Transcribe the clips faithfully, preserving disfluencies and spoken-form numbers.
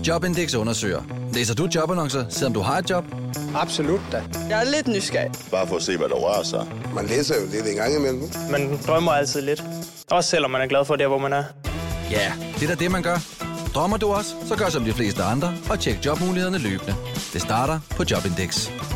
Jobindex undersøger. Læser du jobannoncer, selvom du har et job? Absolut da. Jeg er lidt nysgerrig. Bare for at se, hvad der rører sig. Man læser jo lidt en gang imellem. Man drømmer altid lidt. Også selvom man er glad for det, hvor man er. Ja, det er da det, man gør. Drømmer du også, så gør som de fleste andre og tjek jobmulighederne løbende. Det starter på Jobindex.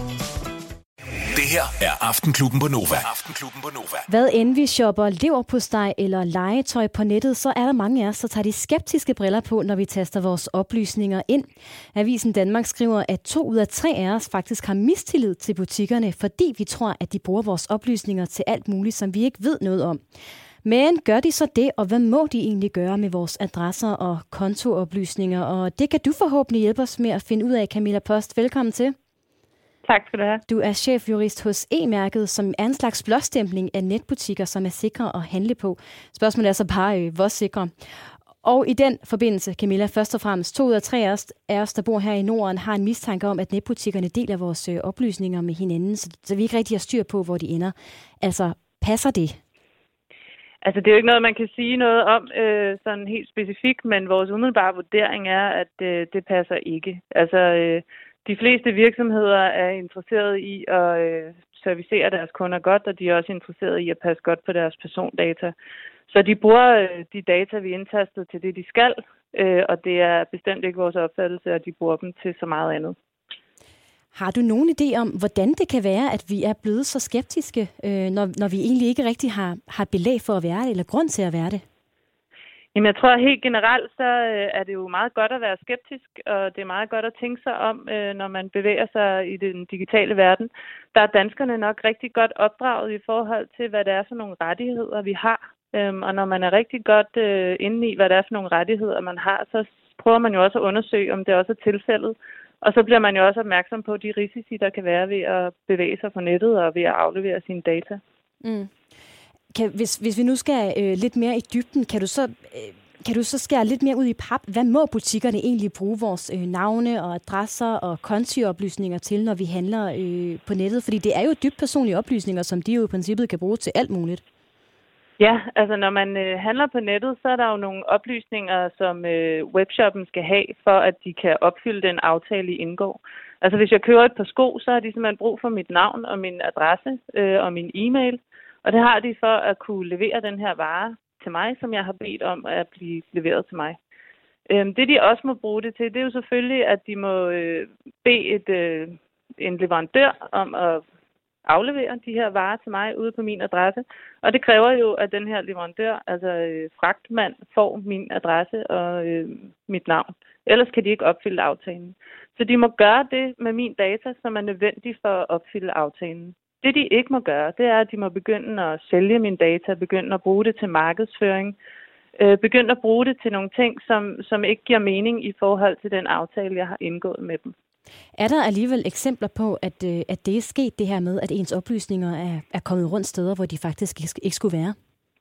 Det her er Aftenklubben på Nova. Aftenklubben på Nova. Hvad end vi shopper leverpostej eller legetøj på nettet, så er der mange af os, der tager de skeptiske briller på, når vi taster vores oplysninger ind. Avisen Danmark skriver, at to ud af tre af os faktisk har mistillid til butikkerne, fordi vi tror, at de bruger vores oplysninger til alt muligt, som vi ikke ved noget om. Men gør de så det, og hvad må de egentlig gøre med vores adresser og kontooplysninger? Og det kan du forhåbentlig hjælpe os med at finde ud af, Camilla Post. Velkommen til. Tak skal du have. Du er chefjurist hos E-mærket, som er en slags blåstempling af netbutikker, som er sikre at handle på. Spørgsmålet er så bare, øh, hvor sikre. Og i den forbindelse, Camilla, først og fremmest, to ud af tre af os, af os, der bor her i Norden, har en mistanke om, at netbutikkerne deler vores øh, oplysninger med hinanden, så, så vi ikke rigtig har styr på, hvor de ender. Altså, passer det? Altså, det er jo ikke noget, man kan sige noget om øh, sådan helt specifikt, men vores umiddelbare vurdering er, at øh, det passer ikke. Altså, øh, de fleste virksomheder er interesserede i at øh, servicere deres kunder godt, og de er også interesserede i at passe godt på deres persondata. Så de bruger øh, de data, vi indtaster til det, de skal, øh, og det er bestemt ikke vores opfattelse, at de bruger dem til så meget andet. Har du nogen idé om, hvordan det kan være, at vi er blevet så skeptiske, øh, når, når vi egentlig ikke rigtig har, har belæg for at være det, eller grund til at være det? Jamen, jeg tror helt generelt, så øh, er det jo meget godt at være skeptisk, og det er meget godt at tænke sig om, øh, når man bevæger sig i den digitale verden. Der er danskerne nok rigtig godt opdraget i forhold til, hvad det er for nogle rettigheder, vi har. Øhm, og når man er rigtig godt øh, inde i, hvad det er for nogle rettigheder, man har, så prøver man jo også at undersøge, om det også er tilfældet. Og så bliver man jo også opmærksom på de risici, der kan være ved at bevæge sig på nettet og ved at aflevere sine data. Mm. Kan, hvis, hvis vi nu skal øh, lidt mere i dybden, kan du, så, øh, kan du så skære lidt mere ud i pap? Hvad må butikkerne egentlig bruge vores øh, navne og adresser og kontooplysninger til, når vi handler øh, på nettet? Fordi det er jo dybt personlige oplysninger, som de jo i princippet kan bruge til alt muligt. Ja, altså når man øh, handler på nettet, så er der jo nogle oplysninger, som øh, webshoppen skal have, for at de kan opfylde den aftale, I indgår. Altså hvis jeg køber et par sko, så har de simpelthen brug for mit navn og min adresse øh, og min e-mail. Og det har de for at kunne levere den her vare til mig, som jeg har bedt om at blive leveret til mig. Øhm, det de også må bruge det til, det er jo selvfølgelig, at de må øh, bede et, øh, en leverandør om at aflevere de her varer til mig ude på min adresse. Og det kræver jo, at den her leverandør, altså øh, fragtmand, får min adresse og øh, mit navn. Ellers kan de ikke opfylde aftalen. Så de må gøre det med min data, som er nødvendigt for at opfylde aftalen. Det, de ikke må gøre, det er, at de må begynde at sælge mine data, begynde at bruge det til markedsføring, øh, begynde at bruge det til nogle ting, som, som ikke giver mening i forhold til den aftale, jeg har indgået med dem. Er der alligevel eksempler på, at, øh, at det er sket det her med, at ens oplysninger er, er kommet rundt steder, hvor de faktisk ikke skulle være?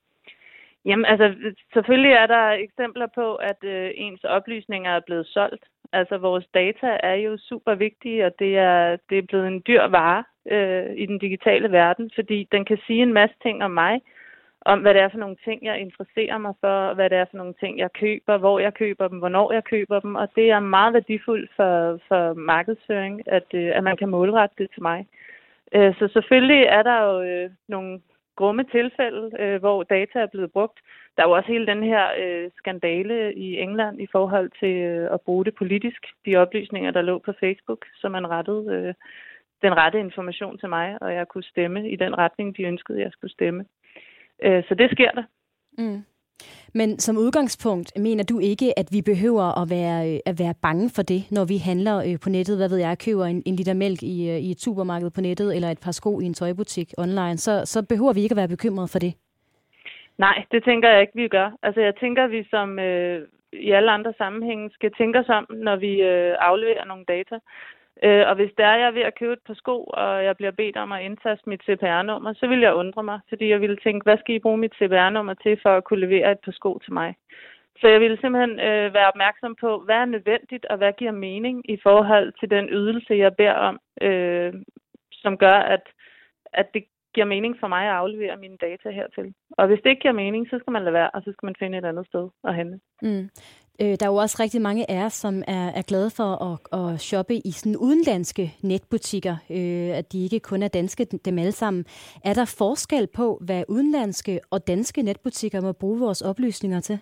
Jamen altså, selvfølgelig er der eksempler på, at øh, ens oplysninger er blevet solgt. Altså vores data er jo super vigtige, og det er, det er blevet en dyr vare øh, i den digitale verden, fordi den kan sige en masse ting om mig, om hvad det er for nogle ting, jeg interesserer mig for, hvad det er for nogle ting, jeg køber, hvor jeg køber dem, hvornår jeg køber dem, og det er meget værdifuldt for, for markedsføring, at, øh, at man kan målrette det til mig. Øh, så selvfølgelig er der jo øh, nogle grumme tilfælde, øh, hvor data er blevet brugt. Der er jo også hele den her øh, skandale i England i forhold til øh, at bruge det politisk. De oplysninger, der lå på Facebook, så man rettede øh, den rette information til mig, og jeg kunne stemme i den retning, de ønskede, jeg skulle stemme. Øh, så det sker der. Mm. Men som udgangspunkt, mener du ikke, at vi behøver at være, at være bange for det, når vi handler på nettet? Hvad ved jeg, køber en, en liter mælk i, i et supermarked på nettet, eller et par sko i en tøjbutik online, så, så behøver vi ikke at være bekymret for det? Nej, det tænker jeg ikke, vi gør. Altså jeg tænker, vi som øh, i alle andre sammenhænge skal tænke os om, når vi øh, afleverer nogle data. Øh, og hvis der er jeg er ved at købe et par sko, og jeg bliver bedt om at indtaste mit C P R-nummer, så vil jeg undre mig, fordi jeg ville tænke, hvad skal I bruge mit C P R-nummer til for at kunne levere et par sko til mig? Så jeg ville simpelthen øh, være opmærksom på, hvad er nødvendigt, og hvad giver mening i forhold til den ydelse, jeg beder om, øh, som gør, at, at det giver mening for mig at aflevere mine data hertil. Og hvis det ikke giver mening, så skal man lade være, og så skal man finde et andet sted at handle. Mm. Øh, der er jo også rigtig mange af os, som er, er glade for at, at shoppe i sådan udenlandske netbutikker, øh, at de ikke kun er danske, dem alle sammen. Er der forskel på, hvad udenlandske og danske netbutikker må bruge vores oplysninger til?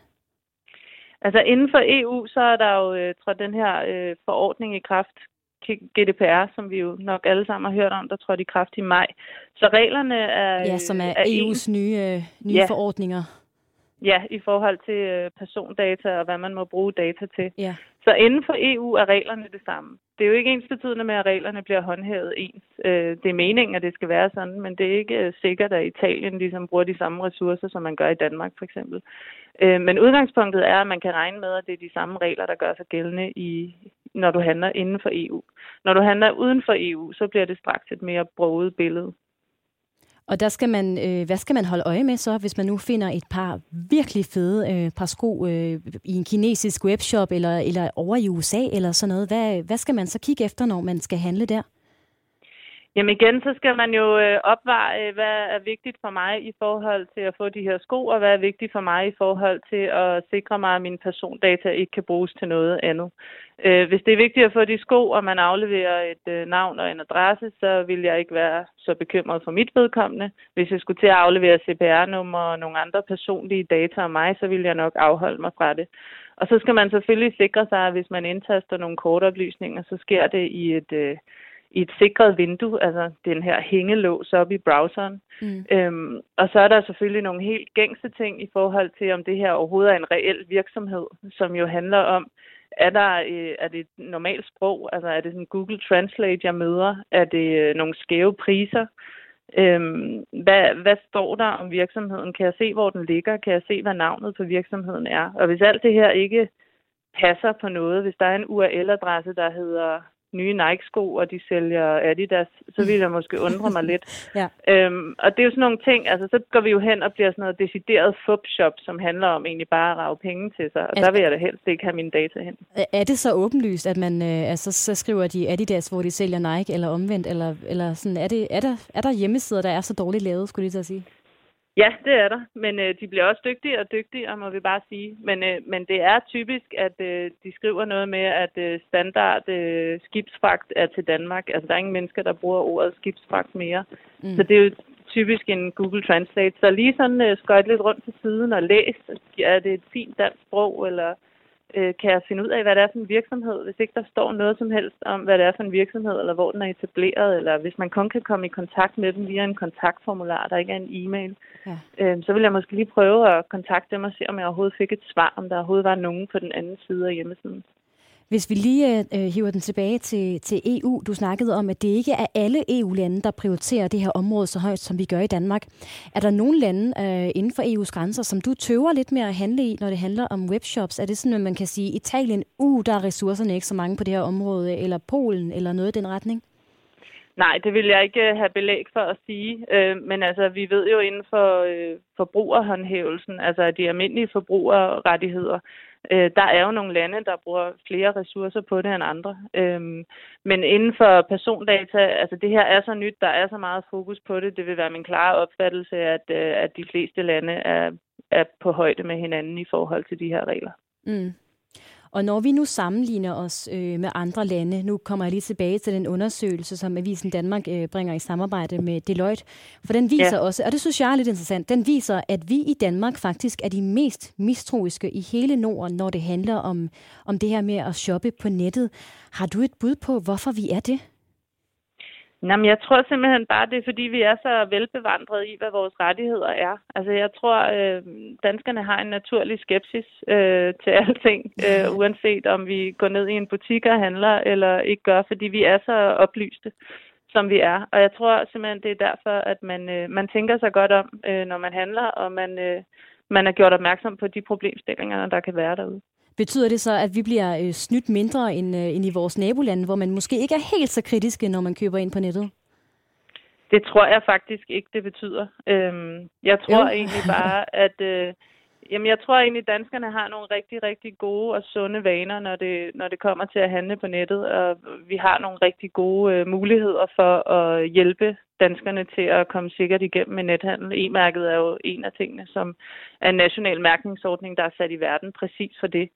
Altså inden for E U, så er der jo øh, trådt den her øh, forordning i kraft, G D P R, som vi jo nok alle sammen har hørt om, der trådte i kraft i maj. Så reglerne er... Ja, som er, er E U's nye, øh, nye ja. forordninger. Ja, i forhold til øh, persondata og hvad man må bruge data til. Ja. Så inden for E U er reglerne det samme. Det er jo ikke ensbetydende med, at reglerne bliver håndhævet ens. Øh, det er meningen, at det skal være sådan, men det er ikke øh, sikkert, at Italien ligesom bruger de samme ressourcer, som man gør i Danmark for eksempel. Øh, men udgangspunktet er, at man kan regne med, at det er de samme regler, der gør sig gældende, i, når du handler inden for E U. Når du handler uden for E U, så bliver det straks et mere broget billede. Og der skal man, øh, hvad skal man holde øje med så, hvis man nu finder et par virkelig fede øh, par sko øh, i en kinesisk webshop eller, eller over i U S A eller sådan noget? Hvad, hvad skal man så kigge efter, når man skal handle der? Jamen igen, så skal man jo øh, opveje, hvad er vigtigt for mig i forhold til at få de her sko, og hvad er vigtigt for mig i forhold til at sikre mig, at mine persondata ikke kan bruges til noget andet. Øh, hvis det er vigtigt at få de sko, og man afleverer et øh, navn og en adresse, så vil jeg ikke være så bekymret for mit vedkommende. Hvis jeg skulle til at aflevere C P R-nummer og nogle andre personlige data om mig, så vil jeg nok afholde mig fra det. Og så skal man selvfølgelig sikre sig, at hvis man indtaster nogle kortoplysninger, så sker det i et... Øh, i et sikret vindue, altså den her hængelås op i browseren. Mm. Øhm, og så er der selvfølgelig nogle helt gængse ting i forhold til, om det her overhovedet er en reel virksomhed, som jo handler om, er, der, øh, er det et normalt sprog, altså er det sådan Google Translate, jeg møder, er det øh, nogle skæve priser, øhm, hvad, hvad står der om virksomheden, kan jeg se, hvor den ligger, kan jeg se, hvad navnet på virksomheden er, og hvis alt det her ikke passer på noget, hvis der er en U R L-adresse, der hedder nye Nike-sko, og de sælger Adidas, så vil jeg måske undre mig lidt. Ja. Øhm, og det er jo sådan nogle ting, altså så går vi jo hen og bliver sådan noget decideret fupshop, som handler om egentlig bare at rage penge til sig, og altså, der vil jeg da helst ikke have mine data hen. Er det så åbenlyst, at man, øh, altså så skriver de Adidas, hvor de sælger Nike, eller omvendt, eller, eller sådan, er, det, er, der, er der hjemmesider, der er så dårligt lavet, skulle jeg lige sige? Ja, det er der, men øh, de bliver også dygtigere og dygtigere, må vi bare sige. Men, øh, men det er typisk, at øh, de skriver noget med, at øh, standard øh, skibsfragt er til Danmark. Altså, der er ingen mennesker, der bruger ordet skibsfragt mere. Mm. Så det er jo typisk en Google Translate. Så lige sådan øh, skøjt lidt rundt til siden og læs, er det et fint dansk sprog, eller øh, kan jeg finde ud af, hvad det er for en virksomhed, hvis ikke der står noget som helst om, hvad det er for en virksomhed, eller hvor den er etableret, eller hvis man kun kan komme i kontakt med dem via en kontaktformular, der ikke er en e-mail. Ja. Øh, så vil jeg måske lige prøve at kontakte dem og se, om jeg overhovedet fik et svar, om der overhovedet var nogen på den anden side af hjemmesiden. Hvis vi lige øh, hiver den tilbage til, til E U, du snakkede om, at det ikke er alle E U-lande, der prioriterer det her område så højt, som vi gør i Danmark. Er der nogle lande øh, inden for E U's grænser, som du tøver lidt mere at handle i, når det handler om webshops? Er det sådan, at man kan sige, Italien, uh, der er ressourcerne ikke så mange på det her område, eller Polen, eller noget i den retning? Nej, det vil jeg ikke have belæg for at sige, øh, men altså vi ved jo inden for øh, forbrugerhåndhævelsen, altså de almindelige forbrugerrettigheder, øh, der er jo nogle lande, der bruger flere ressourcer på det end andre. Øh, men inden for persondata, altså det her er så nyt, der er så meget fokus på det, det vil være min klare opfattelse, at, øh, at de fleste lande er, er på højde med hinanden i forhold til de her regler. Mm. Og når vi nu sammenligner os øh, med andre lande, nu kommer jeg lige tilbage til den undersøgelse, som Avisen Danmark øh, bringer i samarbejde med Deloitte, for den viser ja. også, og det synes jeg er lidt interessant, den viser, at vi i Danmark faktisk er de mest mistroiske i hele Norden, når det handler om, om det her med at shoppe på nettet. Har du et bud på, hvorfor vi er det? Jamen, jeg tror simpelthen bare, det er fordi, vi er så velbevandrede i, hvad vores rettigheder er. Altså, jeg tror, øh, danskerne har en naturlig skepsis øh, til alting, øh, uanset om vi går ned i en butik og handler eller ikke gør, fordi vi er så oplyste, som vi er. Og jeg tror simpelthen, det er derfor, at man, øh, man tænker sig godt om, øh, når man handler, og man, øh, man er gjort opmærksom på de problemstillinger, der kan være derude. Betyder det så, at vi bliver øh, snydt mindre end, øh, end i vores nabolande, hvor man måske ikke er helt så kritiske, når man køber ind på nettet? Det tror jeg faktisk ikke, det betyder. Øhm, jeg tror jo. egentlig bare, at øh, jamen, jeg tror egentlig, at danskerne har nogle rigtig, rigtig gode og sunde vaner, når det, når det kommer til at handle på nettet. Og vi har nogle rigtig gode øh, muligheder for at hjælpe danskerne til at komme sikkert igennem med nethandel. E-mærket er jo en af tingene, som er en national mærkningsordning, der er sat i verden præcis for det.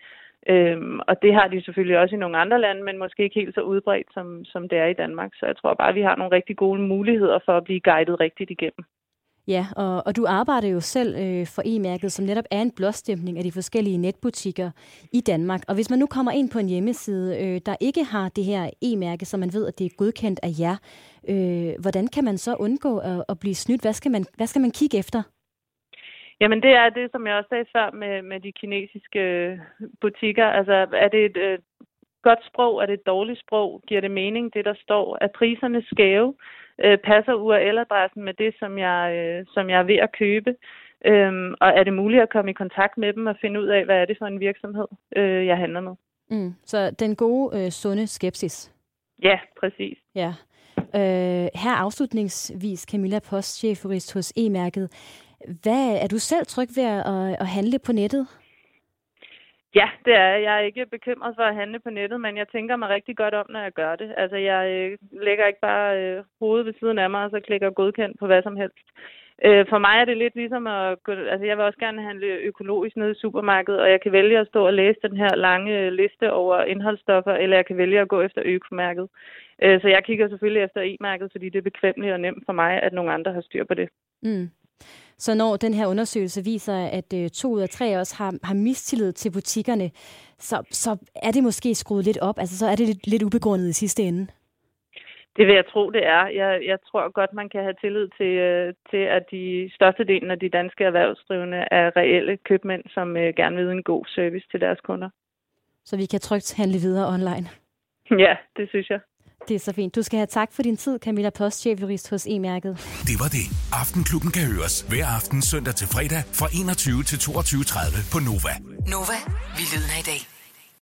Øhm, og det har de selvfølgelig også i nogle andre lande, men måske ikke helt så udbredt, som, som det er i Danmark. Så jeg tror bare, at vi har nogle rigtig gode muligheder for at blive guidet rigtigt igennem. Ja, og, og du arbejder jo selv øh, for E-mærket, som netop er en blåstempling af de forskellige netbutikker i Danmark. Og hvis man nu kommer ind på en hjemmeside, øh, der ikke har det her E-mærke, så man ved, at det er godkendt af jer, øh, hvordan kan man så undgå at, at blive snydt? Hvad skal man, hvad skal man kigge efter? Jamen det er det, som jeg også sagde før med, med de kinesiske butikker. Altså er det et øh, godt sprog, er det et dårligt sprog? Giver det mening, det der står? Er priserne skæve? Øh, passer U R L-adressen med det, som jeg, øh, som jeg er ved at købe? Øhm, og er det muligt at komme i kontakt med dem og finde ud af, hvad er det for en virksomhed, øh, jeg handler med? Mm, så den gode, øh, sunde skepsis. Ja, præcis. Ja. Øh, her afslutningsvis, Camilla Post, chefjurist hos E-mærket. Hvad, er du selv tryg ved at, at handle på nettet? Ja, det er jeg. Jeg er ikke bekymret for at handle på nettet, men jeg tænker mig rigtig godt om, når jeg gør det. Altså, jeg øh, lægger ikke bare øh, hovedet ved siden af mig, og så klikker godkendt på hvad som helst. Øh, for mig er det lidt ligesom at gå, altså jeg vil også gerne handle økologisk nede i supermarkedet, og jeg kan vælge at stå og læse den her lange liste over indholdsstoffer, eller jeg kan vælge at gå efter økomærket. Øh, så jeg kigger selvfølgelig efter E-mærket, fordi det er bekvemmeligt og nemt for mig, at nogle andre har styr på det. Mm. Så når den her undersøgelse viser, at øh, to ud af tre også har, har mistillid til butikkerne, så, så er det måske skruet lidt op? Altså så er det lidt, lidt ubegrundet i sidste ende? Det vil jeg tro, det er. Jeg, jeg tror godt, man kan have tillid til, øh, til, at de størstedelen af de danske erhvervsdrivende er reelle købmænd, som øh, gerne vil yde en god service til deres kunder. Så vi kan trygt handle videre online? Ja, det synes jeg. Det er så fint. Du skal have tak for din tid, Camilla Post, chefjurist hos E-mærket. Det var det. Aftenklubben kan høres hver aften søndag til fredag fra enogtyve til toogtyve tredive på Nova. Nova, vi lyder i dag.